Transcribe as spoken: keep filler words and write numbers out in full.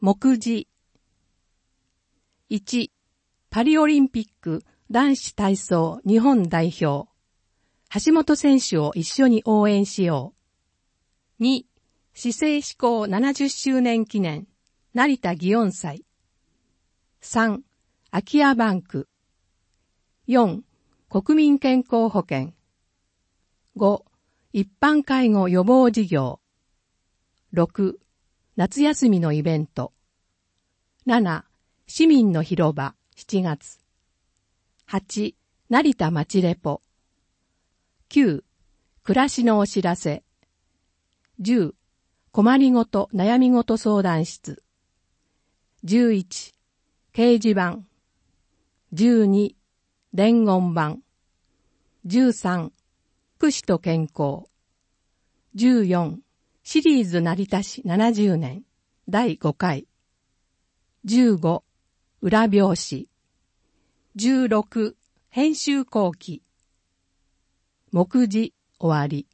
目次。いち、パリオリンピック男子体操日本代表。橋本選手を一緒に応援しよう。に、市政施行ななじゅっしゅうねん記念、成田祇園祭。さん、空き家バンク。よん、国民健康保険。ご、一般介護予防事業。ろく、夏休みのイベント。なな、市民の広場しちがつ。はち、成田町レポ。きゅう、暮らしのお知らせ。じゅう、困りごと悩みごと相談室。じゅういち、掲示板。じゅうに、伝言板。じゅうさん、福祉と健康。じゅうよん、シリーズ成田市ななじゅうねんだいごかい。じゅうご、裏表紙。じゅうろく、編集後期。目次終わり。